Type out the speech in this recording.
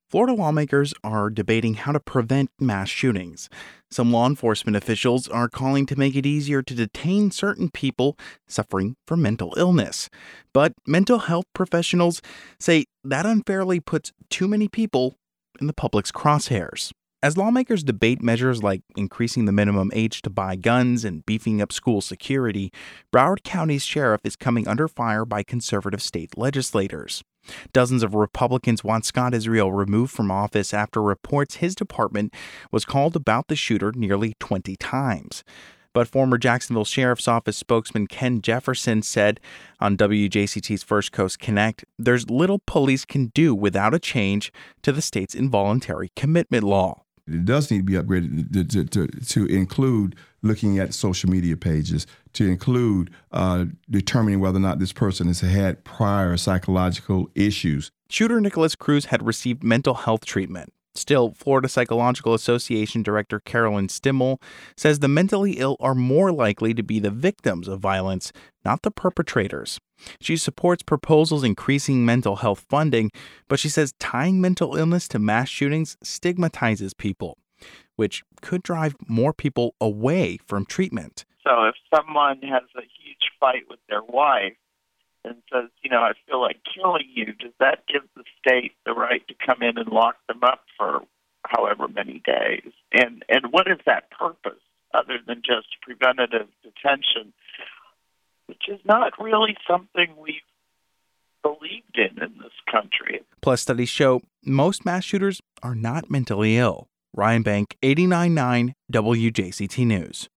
Florida lawmakers are debating how to prevent mass shootings. Some law enforcement officials are calling to make it easier to detain certain people suffering from mental illness. But mental health professionals say that unfairly puts too many people in the public's crosshairs. As lawmakers debate measures like increasing the minimum age to buy guns and beefing up school security, Broward County's sheriff is coming under fire by conservative state legislators. Dozens of Republicans want Scott Israel removed from office after reports his department was called about the shooter nearly 20 times. But former Jacksonville Sheriff's Office spokesman Ken Jefferson said on WJCT's First Coast Connect, there's little police can do without a change to the state's involuntary commitment law. It does need to be upgraded to include looking at social media pages, to include determining whether or not this person has had prior psychological issues. Shooter Nicholas Cruz had received mental health treatment. Still, Florida Psychological Association Director Carolyn Stimmel says the mentally ill are more likely to be the victims of violence, not the perpetrators. She supports proposals increasing mental health funding, but she says tying mental illness to mass shootings stigmatizes people, which could drive more people away from treatment. So if someone has a huge fight with their wife and says, I feel like killing you, does that give the state the right to come in and lock them up for however many days? And what is that purpose other than just preventative detention, which is not really something we've believed in this country. Plus, studies show most mass shooters are not mentally ill. Ryan Bank, 89.9 WJCT News.